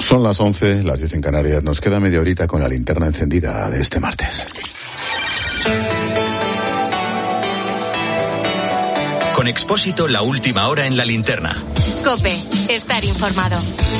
Son las 11, las 10 en Canarias. Nos queda media horita con la linterna encendida de este martes. Con Expósito, la última hora en la linterna. COPE, estar informado.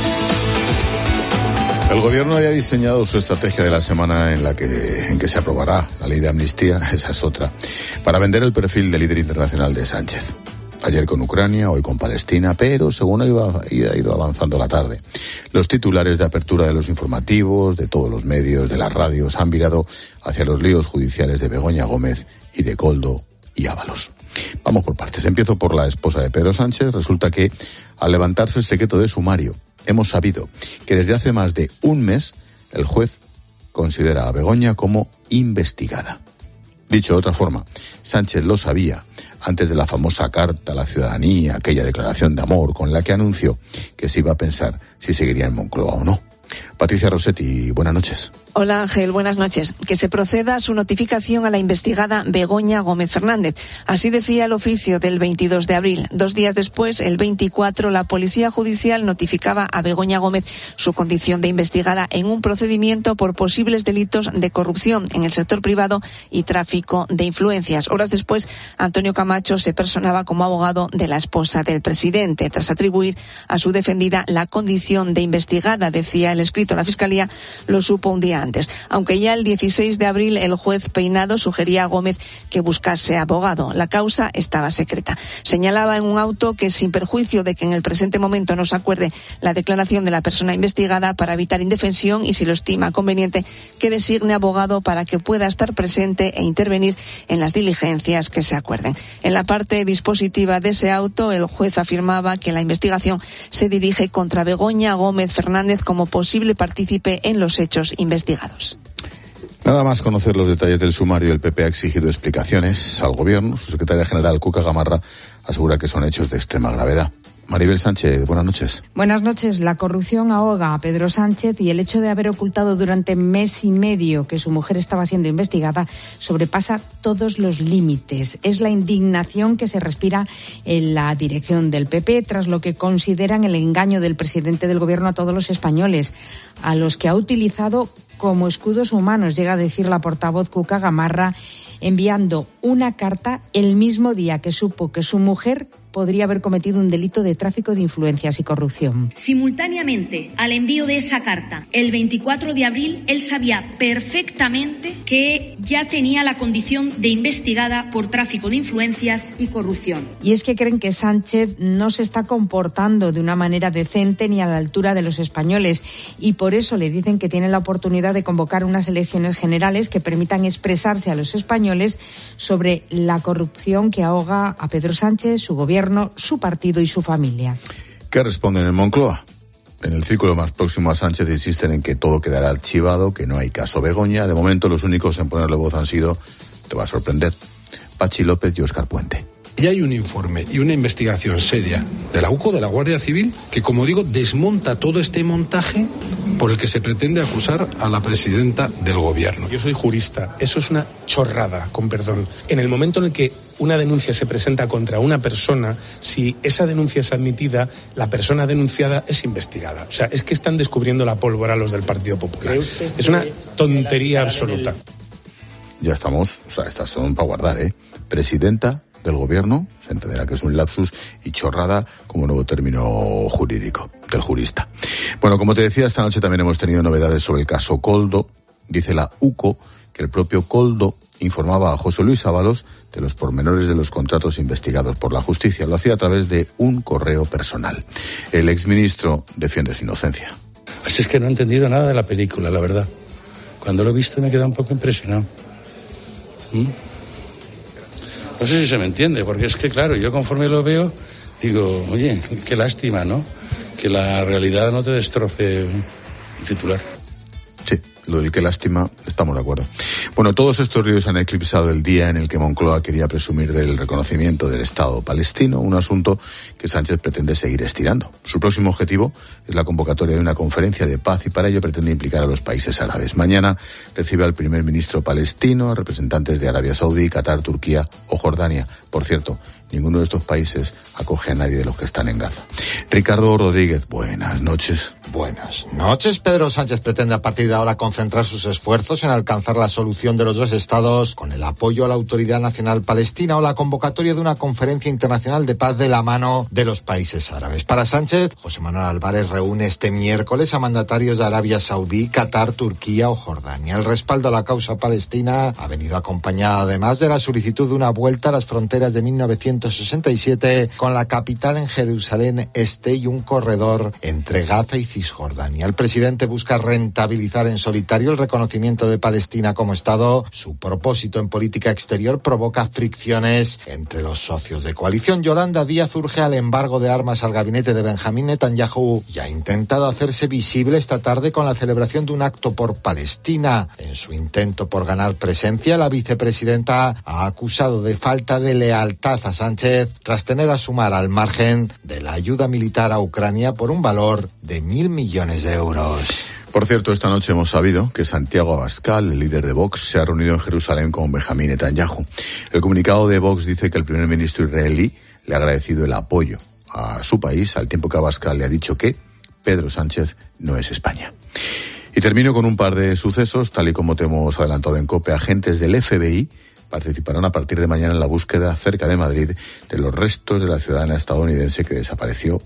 El gobierno ya ha diseñado su estrategia de la semana en que se aprobará la ley de amnistía, esa es otra, para vender el perfil de líder internacional de Sánchez. Ayer con Ucrania, hoy con Palestina, pero según ha ido avanzando la tarde, los titulares de apertura de los informativos, de todos los medios, de las radios, han virado hacia los líos judiciales de Begoña Gómez y de Koldo y Ábalos. Vamos por partes. Empiezo por la esposa de Pedro Sánchez. Resulta que, al levantarse el secreto de sumario, hemos sabido que desde hace más de un mes el juez considera a Begoña como investigada. Dicho de otra forma, Sánchez lo sabía antes de la famosa carta a la ciudadanía, aquella declaración de amor con la que anunció que se iba a pensar si seguiría en Moncloa o no. Patricia Rossetti, buenas noches. Hola Ángel, buenas noches. Que se proceda a su notificación a la investigada Begoña Gómez Fernández. Así decía el oficio del 22 de abril. 2 días después, el 24, la Policía Judicial notificaba a Begoña Gómez su condición de investigada en un procedimiento por posibles delitos de corrupción en el sector privado y tráfico de influencias. Horas después, Antonio Camacho se personaba como abogado de la esposa del presidente, tras atribuir a su defendida la condición de investigada, decía el escrito a la Fiscalía, lo supo un día antes. Aunque ya el 16 de abril el juez Peinado sugería a Gómez que buscase abogado. La causa estaba secreta. Señalaba en un auto que, sin perjuicio de que en el presente momento no se acuerde la declaración de la persona investigada, para evitar indefensión y, si lo estima conveniente, que designe abogado para que pueda estar presente e intervenir en las diligencias que se acuerden. En la parte dispositiva de ese auto, el juez afirmaba que la investigación se dirige contra Begoña Gómez Fernández como posible partícipe en los hechos investigados. Nada más conocer los detalles del sumario, el PP ha exigido explicaciones al gobierno. Su secretaria general, Cuca Gamarra, asegura que son hechos de extrema gravedad. Maribel Sánchez, buenas noches. Buenas noches. La corrupción ahoga a Pedro Sánchez y el hecho de haber ocultado durante mes y medio que su mujer estaba siendo investigada sobrepasa todos los límites. Es la indignación que se respira en la dirección del PP tras lo que consideran el engaño del presidente del gobierno a todos los españoles, a los que ha utilizado como escudos humanos, llega a decir la portavoz Cuca Gamarra, enviando una carta el mismo día que supo que su mujer podría haber cometido un delito de tráfico de influencias y corrupción. Simultáneamente al envío de esa carta, el 24 de abril, él sabía perfectamente que ya tenía la condición de investigada por tráfico de influencias y corrupción. Y es que creen que Sánchez no se está comportando de una manera decente ni a la altura de los españoles, y por eso le dicen que tiene la oportunidad de convocar unas elecciones generales que permitan expresarse a los españoles sobre la corrupción que ahoga a Pedro Sánchez, su gobierno, su partido y su familia. ¿Qué responden en Moncloa? En el círculo más próximo a Sánchez insisten en que todo quedará archivado, que no hay caso Begoña. De momento los únicos en ponerle voz han sido, te va a sorprender, Pachi López y Óscar Puente. Ya hay un informe y una investigación seria de la UCO, de la Guardia Civil, que, como digo, desmonta todo este montaje por el que se pretende acusar a la presidenta del gobierno. Yo soy jurista, eso es una chorrada, con perdón. En el momento en el que una denuncia se presenta contra una persona, si esa denuncia es admitida, la persona denunciada es investigada. O sea, es que están descubriendo la pólvora los del Partido Popular. Es una tontería absoluta. Ya estamos, o sea, estas son para guardar, Presidenta del gobierno, se entenderá que es un lapsus, y chorrada como nuevo término jurídico del jurista. Bueno, como te decía, esta noche también hemos tenido novedades sobre el caso Koldo. Dice la UCO que el propio Koldo informaba a José Luis Ábalos de los pormenores de los contratos investigados por la justicia. Lo hacía a través de un correo personal. El exministro defiende su inocencia. Pues es que no he entendido nada de la película, la verdad. Cuando lo he visto me he quedado un poco impresionado. No sé si se me entiende, porque es que, claro, yo conforme lo veo, digo, oye, qué lástima, ¿no? Que la realidad no te destroce un titular. Sí, lo del qué lástima, estamos de acuerdo. Bueno, todos estos ríos han eclipsado el día en el que Moncloa quería presumir del reconocimiento del Estado palestino, un asunto que Sánchez pretende seguir estirando. Su próximo objetivo es la convocatoria de una conferencia de paz y para ello pretende implicar a los países árabes. Mañana recibe al primer ministro palestino, a representantes de Arabia Saudí, Qatar, Turquía o Jordania. Por cierto, ninguno de estos países acoge a nadie de los que están en Gaza. Ricardo Rodríguez, buenas noches. Buenas noches. Pedro Sánchez pretende a partir de ahora concentrar sus esfuerzos en alcanzar la solución de los dos estados con el apoyo a la Autoridad Nacional Palestina o la convocatoria de una conferencia internacional de paz de la mano de los países árabes. Para Sánchez, José Manuel Álvarez reúne este miércoles a mandatarios de Arabia Saudí, Qatar, Turquía o Jordania. El respaldo a la causa palestina ha venido acompañado además de la solicitud de una vuelta a las fronteras de 1967 con la capital en Jerusalén Este y un corredor entre Gaza y Cisjordania. El presidente busca rentabilizar en solitario el reconocimiento de Palestina como Estado. Su propósito en política exterior provoca fricciones entre los socios de coalición. Yolanda Díaz urge al embargo de armas al gabinete de Benjamín Netanyahu y ha intentado hacerse visible esta tarde con la celebración de un acto por Palestina. En su intento por ganar presencia, la vicepresidenta ha acusado de falta de lealtad a Sánchez tras tener a sumar al margen de la ayuda militar a Ucrania por un valor de 1.000 millones de euros. Por cierto, esta noche hemos sabido que Santiago Abascal, el líder de Vox, se ha reunido en Jerusalén con Benjamín Netanyahu. El comunicado de Vox dice que el primer ministro israelí le ha agradecido el apoyo a su país, al tiempo que Abascal le ha dicho que Pedro Sánchez no es España. Y termino con un par de sucesos, tal y como te hemos adelantado en COPE. Agentes del FBI participarán a partir de mañana en la búsqueda cerca de Madrid de los restos de la ciudadana estadounidense que desapareció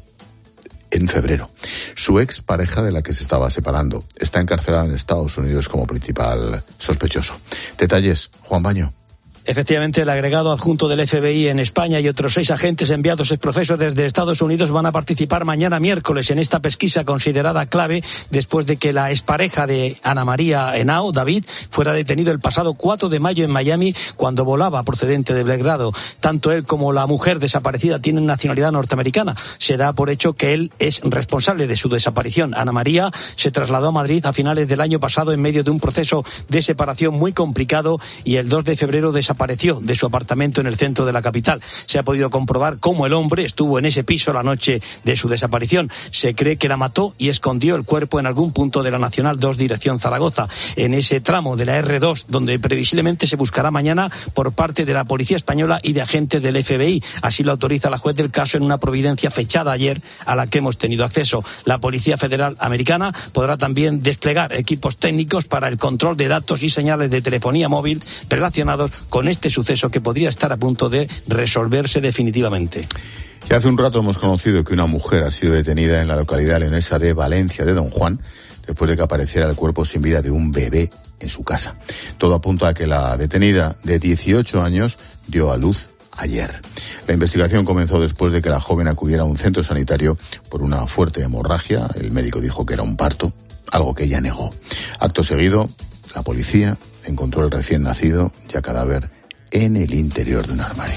en febrero. Su ex pareja, de la que se estaba separando, está encarcelada en Estados Unidos como principal sospechoso. Detalles, Juan Baño. Efectivamente, el agregado adjunto del FBI en España y otros 6 agentes enviados en proceso desde Estados Unidos van a participar mañana miércoles en esta pesquisa considerada clave después de que la expareja de Ana María Henao, David, fuera detenido el pasado 4 de mayo en Miami cuando volaba procedente de Belgrado. Tanto él como la mujer desaparecida tienen nacionalidad norteamericana. Se da por hecho que él es responsable de su desaparición. Ana María se trasladó a Madrid a finales del año pasado en medio de un proceso de separación muy complicado y el 2 de febrero desapareció de su apartamento en el centro de la capital. Se ha podido comprobar cómo el hombre estuvo en ese piso la noche de su desaparición. Se cree que la mató y escondió el cuerpo en algún punto de la Nacional 2 dirección Zaragoza, en ese tramo de la R2 donde previsiblemente se buscará mañana por parte de la Policía Española y de agentes del FBI. Así lo autoriza la juez del caso en una providencia fechada ayer a la que hemos tenido acceso. La Policía Federal Americana podrá también desplegar equipos técnicos para el control de datos y señales de telefonía móvil relacionados con este suceso que podría estar a punto de resolverse definitivamente. Y hace un rato hemos conocido que una mujer ha sido detenida en la localidad leonesa de Valencia de Don Juan después de que apareciera el cuerpo sin vida de un bebé en su casa. Todo apunta a que la detenida de 18 años dio a luz ayer. La investigación comenzó después de que la joven acudiera a un centro sanitario por una fuerte hemorragia. El médico dijo que era un parto, algo que ella negó. Acto seguido, la policía encontró el recién nacido ya cadáver en el interior de un armario.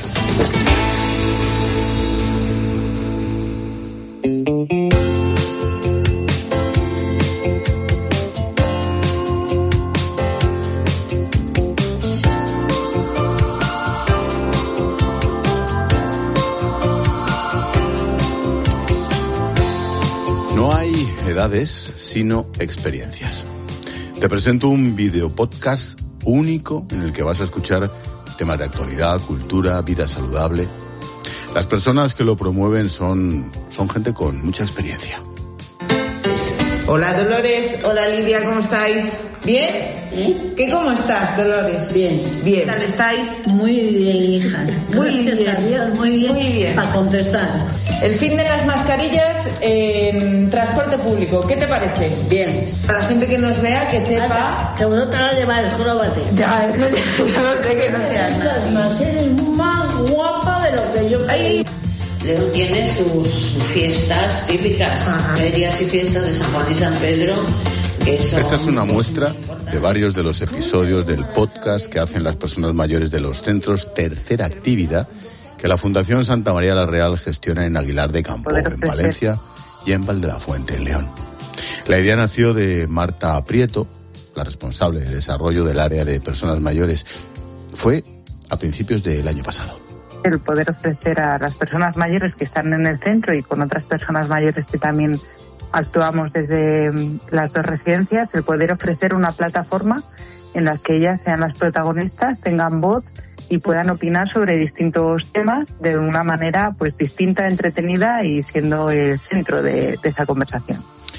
No hay edades, sino experiencias. Te presento un videopodcast único en el que vas a escuchar temas de actualidad, cultura, vida saludable. Las personas que lo promueven son gente con mucha experiencia. Hola Dolores, hola Lidia, ¿cómo estáis? ¿Bien? ¿Qué cómo estás, Dolores? Bien. Bien. ¿Qué tal estáis? Muy bien, hija. Muy bien. Muy bien. Muy bien. Para contestar. El fin de las mascarillas en transporte público, ¿qué te parece? Bien. A la gente que nos vea, que sepa... Que uno te la lleva el cróbate. Ya, eso yo no sé que no sea nada. Eres más guapa de lo que yo creí. León tiene sus fiestas típicas, ferias y fiestas de San Juan y San Pedro. Esta es una muestra de varios de los episodios del podcast que hacen las personas mayores de los centros Tercera Actividad que la Fundación Santa María la Real gestiona en Aguilar de Campo, en Valencia, y en Valdefuente, en León. La idea nació de Marta Prieto, la responsable de desarrollo del área de personas mayores. Fue a principios del año pasado. El poder ofrecer a las personas mayores que están en el centro y con otras personas mayores que también actuamos desde las dos residencias, el poder ofrecer una plataforma en la que ellas sean las protagonistas, tengan voz y puedan opinar sobre distintos temas de una manera pues distinta, entretenida y siendo el centro de esa conversación.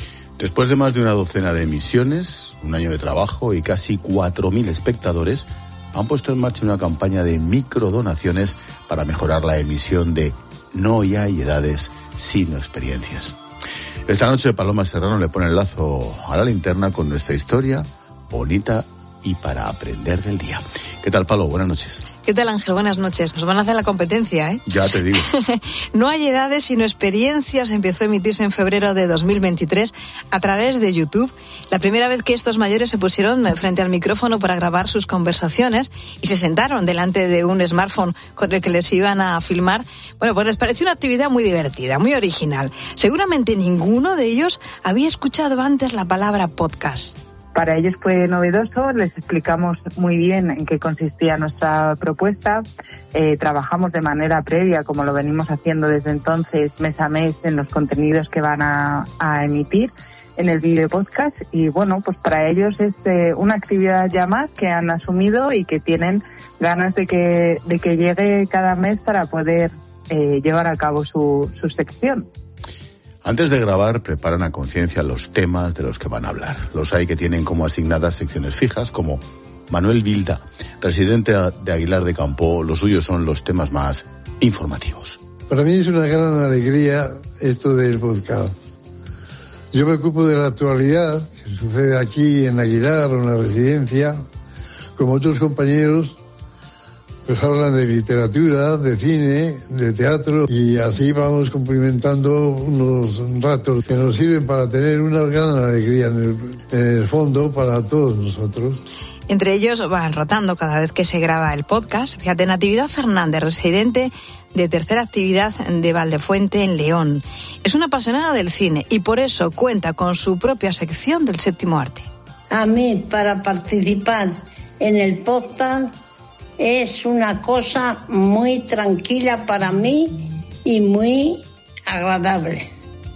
Después de más de una docena de emisiones, un año de trabajo y casi 4.000 espectadores, han puesto en marcha una campaña de microdonaciones para mejorar la emisión de No hay edades sino experiencias. Esta noche Paloma Serrano le pone el lazo a la linterna con nuestra historia bonita y para aprender del día. ¿Qué tal, Palo? Buenas noches. ¿Qué tal, Ángel? Buenas noches. Nos van a hacer la competencia, ¿eh? Ya te digo. No hay edades sino experiencias. Empezó a emitirse en febrero de 2023 a través de YouTube. La primera vez que estos mayores se pusieron frente al micrófono para grabar sus conversaciones y se sentaron delante de un smartphone con el que les iban a filmar, bueno, pues les pareció una actividad muy divertida, muy original. Seguramente ninguno de ellos había escuchado antes la palabra podcast. Para ellos fue novedoso, les explicamos muy bien en qué consistía nuestra propuesta. Trabajamos de manera previa, como lo venimos haciendo desde entonces, mes a mes, en los contenidos que van a emitir en el vídeo podcast. Y bueno, pues para ellos es una actividad ya más que han asumido y que tienen ganas de que llegue cada mes para poder llevar a cabo su sección. Antes de grabar, preparan a conciencia los temas de los que van a hablar. Los hay que tienen como asignadas secciones fijas, como Manuel Vilda, residente de Aguilar de Campo. Los suyos son los temas más informativos. Para mí es una gran alegría esto del podcast. Yo me ocupo de la actualidad que sucede aquí en Aguilar o en la residencia. Como otros compañeros, pues hablan de literatura, de cine, de teatro, y así vamos cumplimentando unos ratos que nos sirven para tener una gran alegría en el fondo para todos nosotros. Entre ellos van rotando cada vez que se graba el podcast. Fíjate, Natividad Fernández, residente de Tercera Actividad de Valdefuente, en León. Es una apasionada del cine y por eso cuenta con su propia sección del séptimo arte. A mí, para participar en el podcast, es una cosa muy tranquila para mí y muy agradable.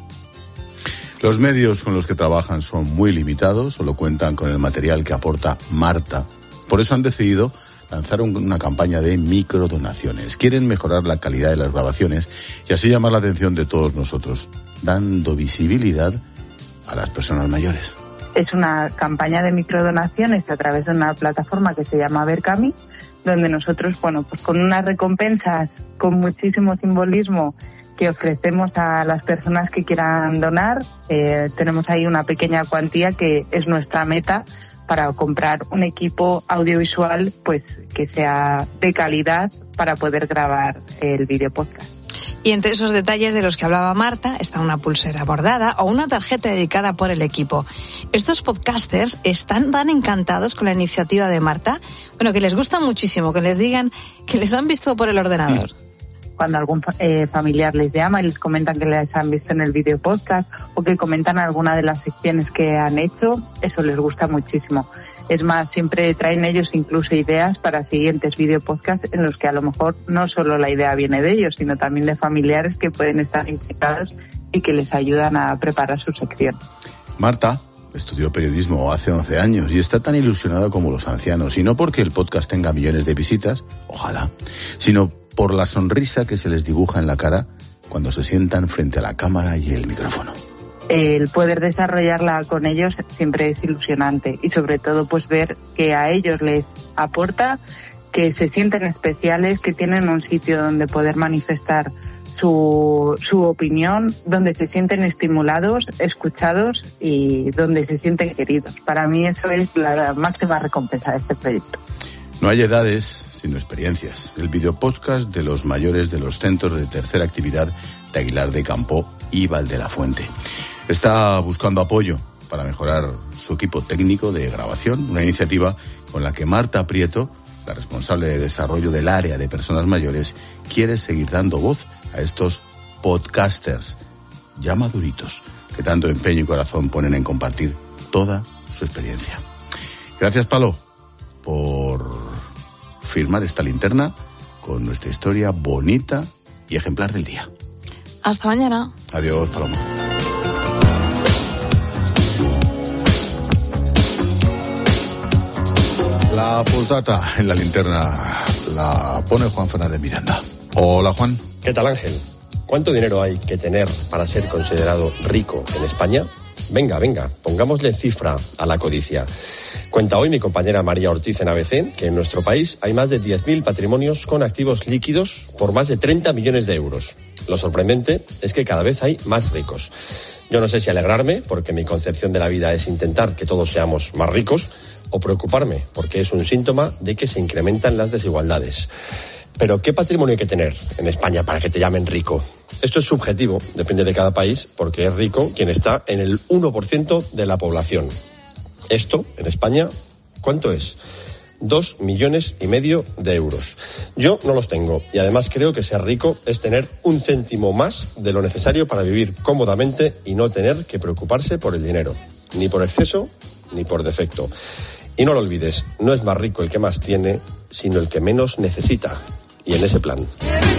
Los medios con los que trabajan son muy limitados, solo cuentan con el material que aporta Marta. Por eso han decidido lanzar una campaña de microdonaciones. Quieren mejorar la calidad de las grabaciones y así llamar la atención de todos nosotros, dando visibilidad a las personas mayores. Es una campaña de microdonaciones a través de una plataforma que se llama Berkami, donde nosotros, bueno, pues con unas recompensas con muchísimo simbolismo que ofrecemos a las personas que quieran donar, tenemos ahí una pequeña cuantía que es nuestra meta para comprar un equipo audiovisual pues que sea de calidad para poder grabar el video podcast. Y entre esos detalles de los que hablaba Marta está una pulsera bordada o una tarjeta dedicada por el equipo. Estos podcasters están tan encantados con la iniciativa de Marta, bueno, que les gusta muchísimo que les digan que les han visto por el ordenador. Cuando algún familiar les llama y les comentan que les han visto en el video podcast o que comentan alguna de las secciones que han hecho, eso les gusta muchísimo. Es más, siempre traen ellos incluso ideas para siguientes video podcasts en los que a lo mejor no solo la idea viene de ellos, sino también de familiares que pueden estar implicados y que les ayudan a preparar su sección. Marta estudió periodismo hace 11 años y está tan ilusionada como los ancianos, y no porque el podcast tenga millones de visitas, ojalá, sino por la sonrisa que se les dibuja en la cara cuando se sientan frente a la cámara y el micrófono. El poder desarrollarla con ellos siempre es ilusionante y sobre todo pues ver que a ellos les aporta, que se sienten especiales, que tienen un sitio donde poder manifestar su opinión, donde se sienten estimulados, escuchados y donde se sienten queridos. Para mí eso es la máxima recompensa de este proyecto. No hay edades sino experiencias. El videopodcast de los mayores de los centros de tercera actividad de Aguilar de Campo y Valdefuente. Está buscando apoyo para mejorar su equipo técnico de grabación, una iniciativa con la que Marta Prieto, la responsable de desarrollo del área de personas mayores, quiere seguir dando voz a estos podcasters ya maduritos que tanto empeño y corazón ponen en compartir toda su experiencia. Gracias, Palo, por firmar esta linterna con nuestra historia bonita y ejemplar del día. Hasta mañana. Adiós, Paloma. La postdata en la linterna la pone Juan Fernández Miranda. Hola, Juan. ¿Qué tal, Ángel? ¿Cuánto dinero hay que tener para ser considerado rico en España? Venga, pongámosle cifra a la codicia. Cuenta hoy mi compañera María Ortiz en ABC que en nuestro país hay más de 10.000 patrimonios con activos líquidos por más de 30 millones de euros. Lo sorprendente es que cada vez hay más ricos. Yo no sé si alegrarme, porque mi concepción de la vida es intentar que todos seamos más ricos, o preocuparme, porque es un síntoma de que se incrementan las desigualdades. Pero ¿qué patrimonio hay que tener en España para que te llamen rico? Esto es subjetivo, depende de cada país, porque es rico quien está en el 1% de la población. Esto, en España, ¿cuánto es? 2,5 millones de euros. Yo no los tengo, y además creo que ser rico es tener un céntimo más de lo necesario para vivir cómodamente y no tener que preocuparse por el dinero, ni por exceso ni por defecto. Y no lo olvides, no es más rico el que más tiene, sino el que menos necesita. Y en ese plan.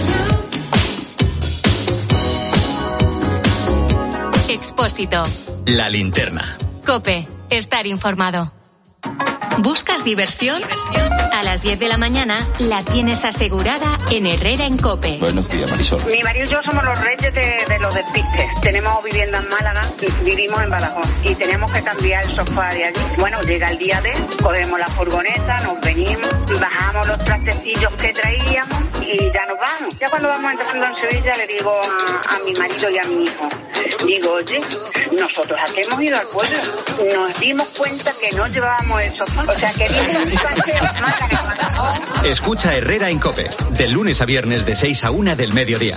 Expósito. La linterna. COPE. Estar informado. ¿Buscas diversión? A las 10 de la mañana la tienes asegurada en Herrera en COPE. Buenos días, Marisol. Mi marido y yo somos los reyes de los despistes. Tenemos vivienda en Málaga y vivimos en Badajoz. Y tenemos que cambiar el sofá de allí. Bueno, llega el día de, cogemos la furgoneta, nos venimos, bajamos los trastecillos que traíamos y ya nos vamos. Ya cuando vamos entrando en Sevilla le digo a mi marido y a mi hijo, digo, oye, nosotros aquí hemos ido al pueblo, nos dimos cuenta que no llevábamos el sofá. O sea, que viene un paseo Málaga. Escucha Herrera en COPE, de lunes a viernes de 6 a 1 del mediodía.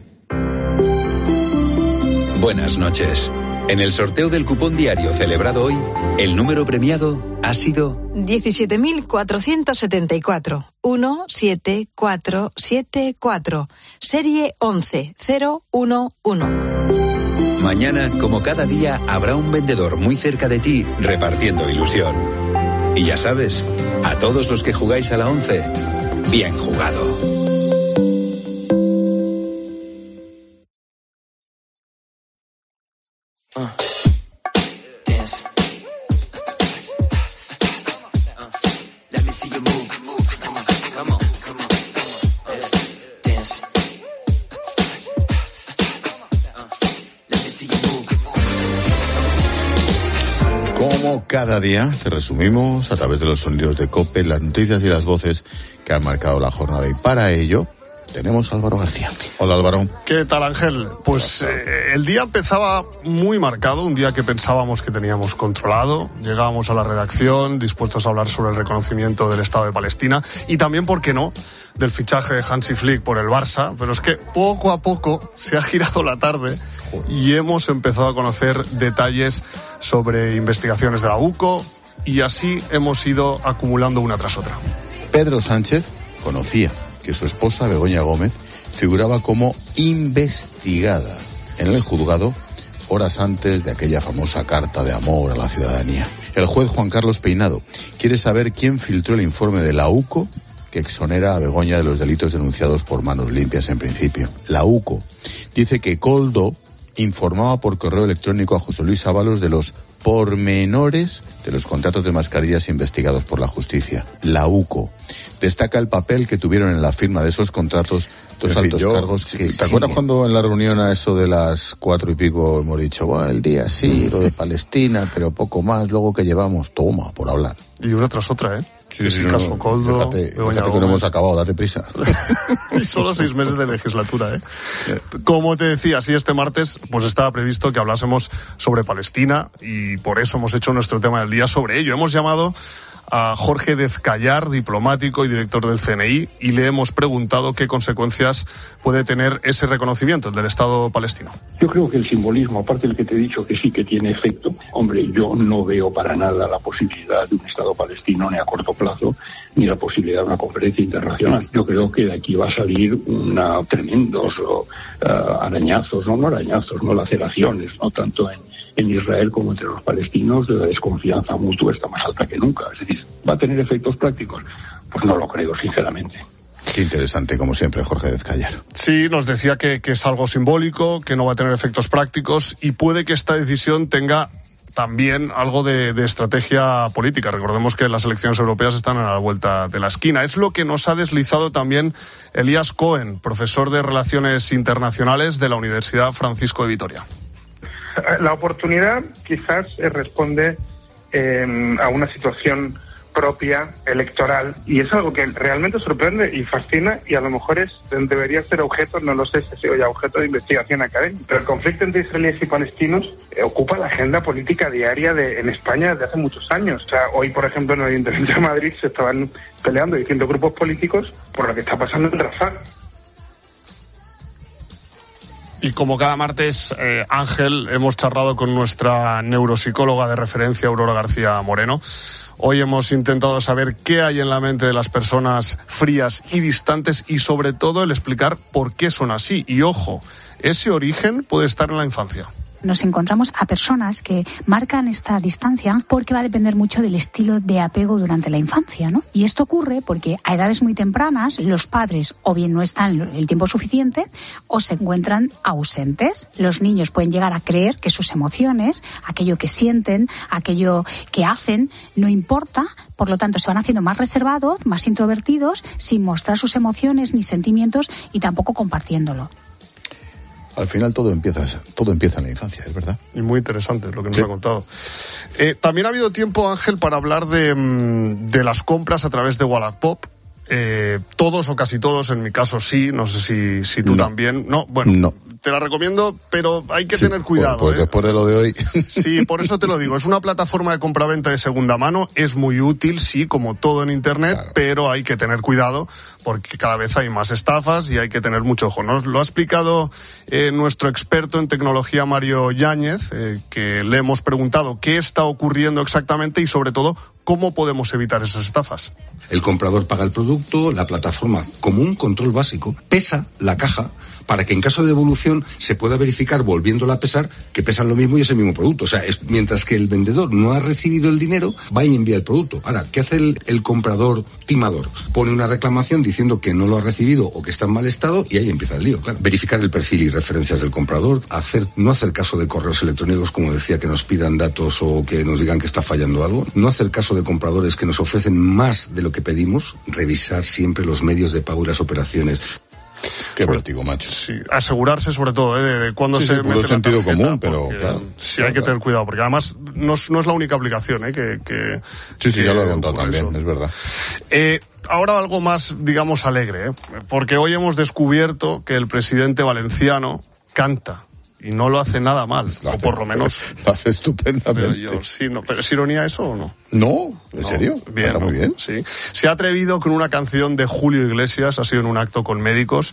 Buenas noches. En el sorteo del cupón diario celebrado hoy, el número premiado ha sido 17.474. 17474. Serie 11011. Mañana, como cada día, habrá un vendedor muy cerca de ti repartiendo ilusión. Y ya sabes, a todos los que jugáis a la 11, bien jugado. Let me see you move. Come on. Dance. Let me see you move. Como cada día, te resumimos a través de los sonidos de COPE, las noticias y las voces que han marcado la jornada. Y para ello, tenemos a Álvaro García. Hola, Álvaro. ¿Qué tal, Ángel? Pues el día empezaba muy marcado, un día que pensábamos que teníamos controlado. Llegábamos a la redacción dispuestos a hablar sobre el reconocimiento del Estado de Palestina y también, ¿por qué no?, del fichaje de Hansi Flick por el Barça. Pero es que poco a poco se ha girado la tarde y hemos empezado a conocer detalles sobre investigaciones de la UCO y así hemos ido acumulando una tras otra. Pedro Sánchez conocía que su esposa Begoña Gómez figuraba como investigada en el juzgado horas antes de aquella famosa carta de amor a la ciudadanía. El juez Juan Carlos Peinado quiere saber quién filtró el informe de la UCO que exonera a Begoña de los delitos denunciados por manos limpias en principio. La UCO dice que Koldo informaba por correo electrónico a José Luis Ábalos de los pormenores de los contratos de mascarillas investigados por la justicia. La UCO destaca el papel que tuvieron en la firma de esos contratos dos altos cargos que ¿te acuerdas cuando en la reunión a eso de las 4 y pico hemos dicho, bueno, el día sí, lo de Palestina, pero poco más, luego que llevamos, toma, por hablar? Y una tras otra, ¿eh? Sí, el caso Koldo, fíjate que no hemos acabado, date prisa. Y solo 6 meses de legislatura, ¿eh? Como te decía, sí, este martes pues estaba previsto que hablásemos sobre Palestina y por eso hemos hecho nuestro tema del día sobre ello. Hemos llamado a Jorge Dezcayar, diplomático y director del CNI, y le hemos preguntado qué consecuencias puede tener ese reconocimiento, el del Estado palestino. Yo creo que el simbolismo, aparte del que te he dicho que sí que tiene efecto, hombre, yo no veo para nada la posibilidad de un Estado palestino ni a corto plazo, ni la posibilidad de una conferencia internacional. Yo creo que de aquí va a salir tremendos arañazos, no laceraciones, no tanto en Israel como entre los palestinos. La desconfianza mutua está más alta que nunca. Es decir, ¿va a tener efectos prácticos? Pues no lo creo, sinceramente. Qué interesante, como siempre, Jorge Dezcayar. Sí, nos decía que es algo simbólico, que no va a tener efectos prácticos y puede que esta decisión tenga también algo de estrategia política. Recordemos que las elecciones europeas están a la vuelta de la esquina. Es lo que nos ha deslizado también Elías Cohen, profesor de Relaciones Internacionales de la Universidad Francisco de Vitoria. La oportunidad quizás responde a una situación propia, electoral, y es algo que realmente sorprende y fascina, y a lo mejor debería ser objeto, no lo sé si ha sido ya objeto de investigación académica, pero el conflicto entre israelíes y palestinos ocupa la agenda política diaria en España desde hace muchos años. O sea, hoy, por ejemplo, en el Ayuntamiento de Madrid se estaban peleando distintos grupos políticos por lo que está pasando en Rafah. Y como cada martes, Ángel, hemos charlado con nuestra neuropsicóloga de referencia, Aurora García Moreno. Hoy hemos intentado saber qué hay en la mente de las personas frías y distantes y, sobre todo, el explicar por qué son así. Y, ojo, ese origen puede estar en la infancia. Nos encontramos a personas que marcan esta distancia porque va a depender mucho del estilo de apego durante la infancia, ¿no? Y esto ocurre porque a edades muy tempranas los padres o bien no están el tiempo suficiente o se encuentran ausentes. Los niños pueden llegar a creer que sus emociones, aquello que sienten, aquello que hacen, no importa. Por lo tanto, se van haciendo más reservados, más introvertidos, sin mostrar sus emociones ni sentimientos y tampoco compartiéndolo. Al final todo empieza en la infancia, es verdad. Y muy interesante lo que nos ha contado. También ha habido tiempo, Ángel, para hablar de las compras a través de Wallapop. Todos o casi todos, en mi caso sí, no sé si tú también. No, bueno, no. Te la recomiendo, pero hay que tener cuidado. Pues después de lo de hoy. Sí, por eso te lo digo. Es una plataforma de compraventa de segunda mano. Es muy útil, sí, como todo en Internet, claro, pero hay que tener cuidado porque cada vez hay más estafas y hay que tener mucho ojo. Nos lo ha explicado nuestro experto en tecnología, Mario Yáñez, que le hemos preguntado qué está ocurriendo exactamente y, sobre todo, cómo podemos evitar esas estafas. El comprador paga el producto, la plataforma, como un control básico, pesa la caja para que en caso de devolución se pueda verificar, volviéndola a pesar, que pesan lo mismo y es el mismo producto. O sea, mientras que el vendedor no ha recibido el dinero, va y envía el producto. Ahora, ¿qué hace el comprador timador? Pone una reclamación diciendo que no lo ha recibido o que está en mal estado y ahí empieza el lío, claro. Verificar el perfil y referencias del comprador, no hacer caso de correos electrónicos, como decía, que nos pidan datos o que nos digan que está fallando algo. No hacer caso de compradores que nos ofrecen más de lo que pedimos. Revisar siempre los medios de pago y las operaciones. Qué vértigo, macho. Sí, asegurarse sobre todo de cuándo se mete la sentido tarjeta, común, pero claro. Sí, hay que tener cuidado, porque además no es la única aplicación Sí, ya lo he contado también, es verdad. Ahora algo más, digamos, alegre, porque hoy hemos descubierto que el presidente valenciano canta. Y no lo hace nada mal, o por lo menos... Lo hace estupendamente. ¿Pero es ironía eso o no? No, ¿en serio? Bien, muy bien. Sí. Se ha atrevido con una canción de Julio Iglesias, ha sido en un acto con médicos,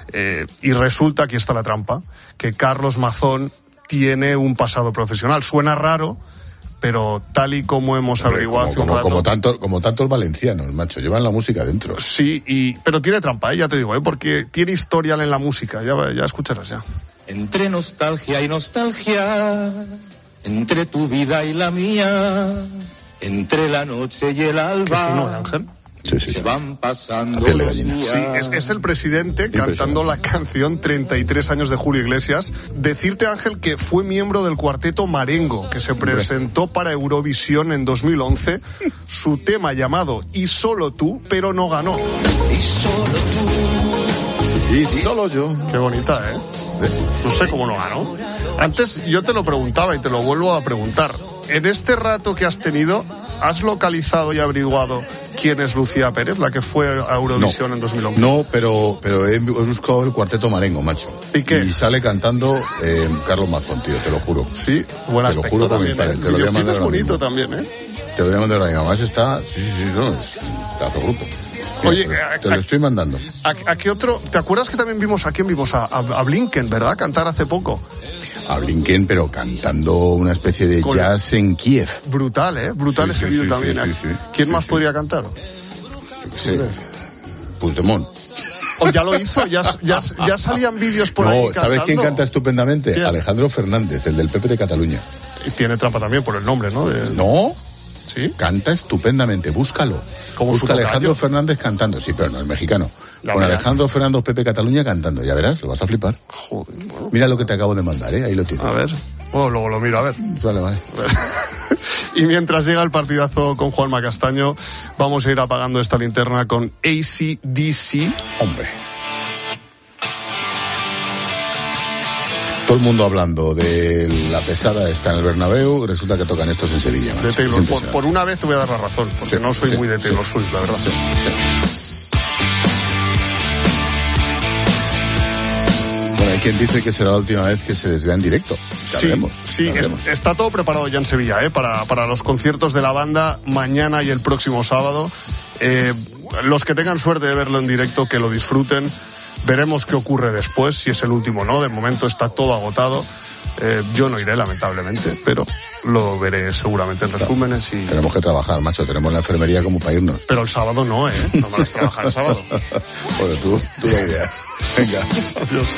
y resulta, aquí está la trampa, que Carlos Mazón tiene un pasado profesional. Suena raro, pero tal y como hemos averiguado hace un rato... Como tantos valencianos, macho, llevan la música dentro. Sí, pero tiene trampa, ya te digo, porque tiene historial en la música, ya escucharás ya. Entre nostalgia y nostalgia, entre tu vida y la mía, entre la noche y el alba. ¿Qué fino, Ángel? Sí. Se van pasando los días. Sí, es el presidente cantando la canción 33 años de Julio Iglesias. Decirte, Ángel, que fue miembro del cuarteto Marengo, que se presentó para Eurovisión en 2011. Su tema llamado Y solo tú, pero no ganó. Y solo tú. Y solo yo. Qué bonita, ¿eh? No sé cómo no ganó. Antes yo te lo preguntaba y te lo vuelvo a preguntar. En este rato que has tenido, ¿has localizado y averiguado quién es Lucía Pérez, la que fue a Eurovisión en 2011? No, pero he buscado el cuarteto Marengo, macho. ¿Y qué? Y sale cantando Carlos Mazón, tío, te lo juro. Sí, buen aspecto. Te lo juro también, te lo voy a mandar es bonito mismo. también, ¿eh? Te lo voy a mandar ahora mismo. Además está... Sí, no, es pedazo grupo. Oye, te lo estoy mandando. ¿A qué otro? ¿Te acuerdas que también vimos a quién vimos? A Blinken, ¿verdad? Cantar hace poco. A Blinken, pero cantando una especie de jazz en Kiev. Brutal, ¿eh? Brutal ese vídeo también. Sí. ¿Quién más podría cantar? Yo qué sé. Puigdemont. ¿O ya lo hizo? ¿Ya salían vídeos por ahí cantando? ¿Sabes quién canta estupendamente? ¿Quién? Alejandro Fernández, el del PP de Cataluña. Y tiene trampa también por el nombre, ¿no? No. ¿Sí? Canta estupendamente, búscalo. Busca Alejandro Fernández cantando, sí, pero no, el mexicano. Con Alejandro Fernández, Pepe Cataluña cantando, ya verás, lo vas a flipar. Joder, bueno. Mira lo que te acabo de mandar, ahí lo tienes. A ver, bueno, luego lo miro, a ver. Vale. Y mientras llega el partidazo con Juanma Castaño, vamos a ir apagando esta linterna con AC/DC. Hombre. Todo el mundo hablando de la pesada está en el Bernabéu, resulta que tocan estos en Sevilla. De Taylor, por una vez te voy a dar la razón, porque no soy muy de Taylor Swift, la verdad. Bueno, hay quien dice que será la última vez que se les vea en directo. Sí, está todo preparado ya en Sevilla, para los conciertos de la banda mañana y el próximo sábado. Los que tengan suerte de verlo en directo, que lo disfruten. Veremos qué ocurre después, si es el último o no. De momento está todo agotado. Yo no iré, lamentablemente, pero lo veré seguramente en resúmenes. Y... Tenemos que trabajar, macho. Tenemos la enfermería como para irnos. Pero el sábado no, no me vas a trabajar el sábado. Bueno, tú lo ideas. Venga. Adiós.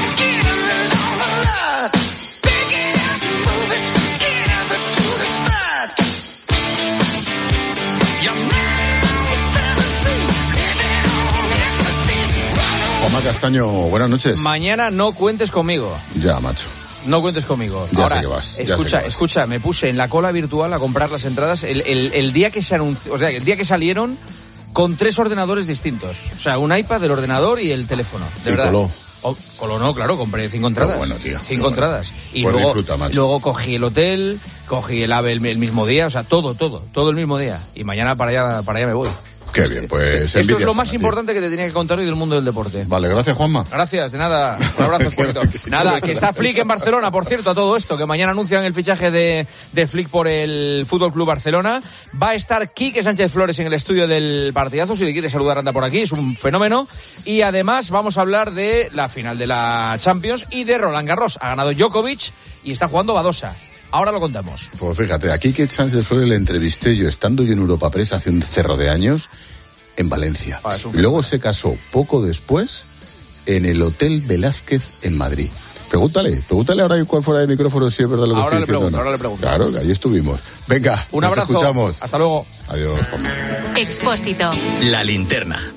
Juanma Castaño, buenas noches. Mañana no cuentes conmigo. Ya, macho. No cuentes conmigo. Ya Ahora, sé que vas, escucha, me puse en la cola virtual a comprar las entradas el día que se anunció, o sea, el día que salieron con 3 ordenadores distintos. O sea, un iPad, el ordenador y el teléfono. De verdad. Coló no, claro, compré 5 entradas. Bueno, tío. 5 entradas. Y pues luego cogí el hotel, cogí el AVE el mismo día, o sea, todo el mismo día. Y mañana para allá me voy. Qué bien, pues esto es lo más importante que te tenía que contar hoy del mundo del deporte. Vale, gracias, Juanma. Gracias, de nada. Un abrazo, Juanito. Nada, que está Flick en Barcelona, por cierto, a todo esto, que mañana anuncian el fichaje de Flick por el Fútbol Club Barcelona. Va a estar Quique Sánchez Flores en el estudio del partidazo, si le quiere saludar anda por aquí, es un fenómeno. Y además vamos a hablar de la final de la Champions y de Roland Garros. Ha ganado Djokovic y está jugando Badosa. Ahora lo contamos. Pues fíjate, a Quique Sánchez Flores le entrevisté yo estando yo en Europa Press hace un cerro de años en Valencia. Y luego se casó poco después en el Hotel Velázquez en Madrid. Pregúntale ahora fuera de micrófono si es verdad lo que estoy diciendo. Ahora le pregunto. Claro, que ahí estuvimos. Venga, un abrazo. Nos escuchamos. Hasta luego. Adiós, Juanma. Expósito. La linterna.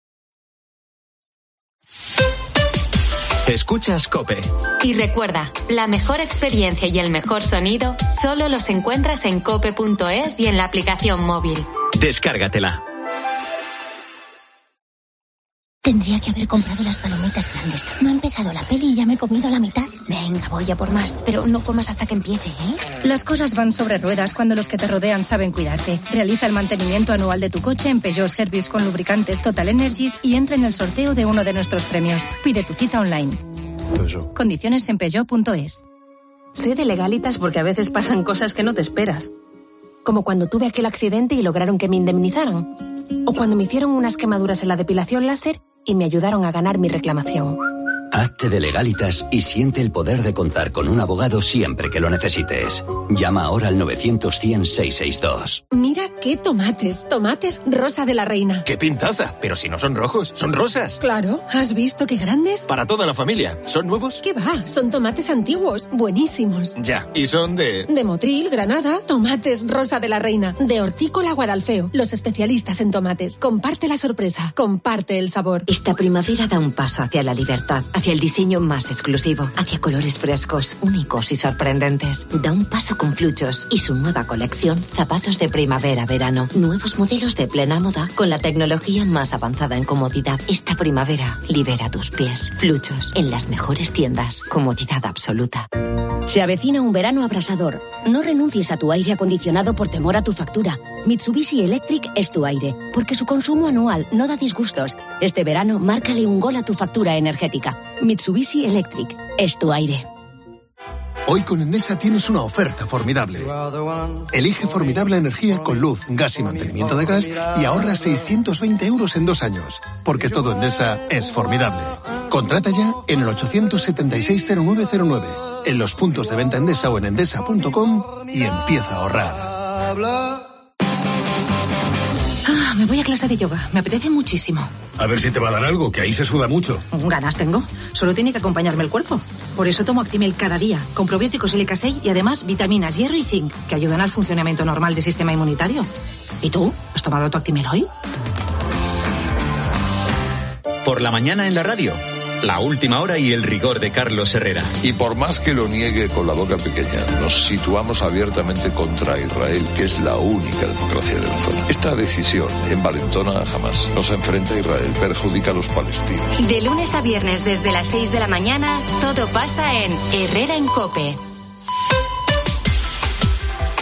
Escuchas COPE. Y recuerda, la mejor experiencia y el mejor sonido solo los encuentras en cope.es y en la aplicación móvil. Descárgatela. Tendría que haber comprado las palomitas grandes. No ha empezado la peli y ya me he comido la mitad. Venga, voy a por más, pero no comas hasta que empiece, ¿eh? Las cosas van sobre ruedas cuando los que te rodean saben cuidarte. Realiza el mantenimiento anual de tu coche en Peugeot Service con lubricantes Total Energies y entra en el sorteo de uno de nuestros premios. Pide tu cita online. Peugeot. Condiciones en Peugeot.es. Soy de legalitas porque a veces pasan cosas que no te esperas. Como cuando tuve aquel accidente y lograron que me indemnizaran. O cuando me hicieron unas quemaduras en la depilación láser y me ayudaron a ganar mi reclamación. Hazte de Legalitas y siente el poder de contar con un abogado siempre que lo necesites. Llama ahora al 900-100-662. Mira qué tomates. Tomates Rosa de la Reina. ¡Qué pintaza! Pero si no son rojos, son rosas. Claro, ¿has visto qué grandes? Para toda la familia. ¿Son nuevos? ¿Qué va? Son tomates antiguos, buenísimos. Ya, y son de Motril, Granada. Tomates Rosa de la Reina. De Hortícola Guadalfeo. Los especialistas en tomates. Comparte la sorpresa. Comparte el sabor. Esta primavera da un paso hacia la libertad. Hacia el diseño más exclusivo, hacia colores frescos, únicos y sorprendentes. Da un paso con Fluchos y su nueva colección, zapatos de primavera-verano. Nuevos modelos de plena moda con la tecnología más avanzada en comodidad. Esta primavera, libera tus pies. Fluchos, en las mejores tiendas. Comodidad absoluta. Se avecina un verano abrasador. No renuncies a tu aire acondicionado por temor a tu factura. Mitsubishi Electric es tu aire, porque su consumo anual no da disgustos. Este verano, márcale un gol a tu factura energética. Mitsubishi Electric es tu aire. Hoy con Endesa tienes una oferta formidable. Elige formidable energía con luz, gas y mantenimiento de gas y ahorra 620 euros en 2 años. Porque todo Endesa es formidable. Contrata ya en el 876-0909, en los puntos de venta Endesa o en endesa.com y empieza a ahorrar. Me voy a clase de yoga. Me apetece muchísimo. A ver si te va a dar algo, que ahí se suda mucho. Ganas tengo. Solo tiene que acompañarme el cuerpo. Por eso tomo Actimel cada día, con probióticos LK6 y además vitaminas, hierro y zinc, que ayudan al funcionamiento normal del sistema inmunitario. ¿Y tú? ¿Has tomado tu Actimel hoy? Por la mañana en la radio. La última hora y el rigor de Carlos Herrera. Y por más que lo niegue con la boca pequeña, nos situamos abiertamente contra Israel, que es la única democracia de la zona. Esta decisión, envalentona jamás, nos enfrenta a Israel, perjudica a los palestinos. De lunes a viernes desde las 6 de la mañana, todo pasa en Herrera en COPE.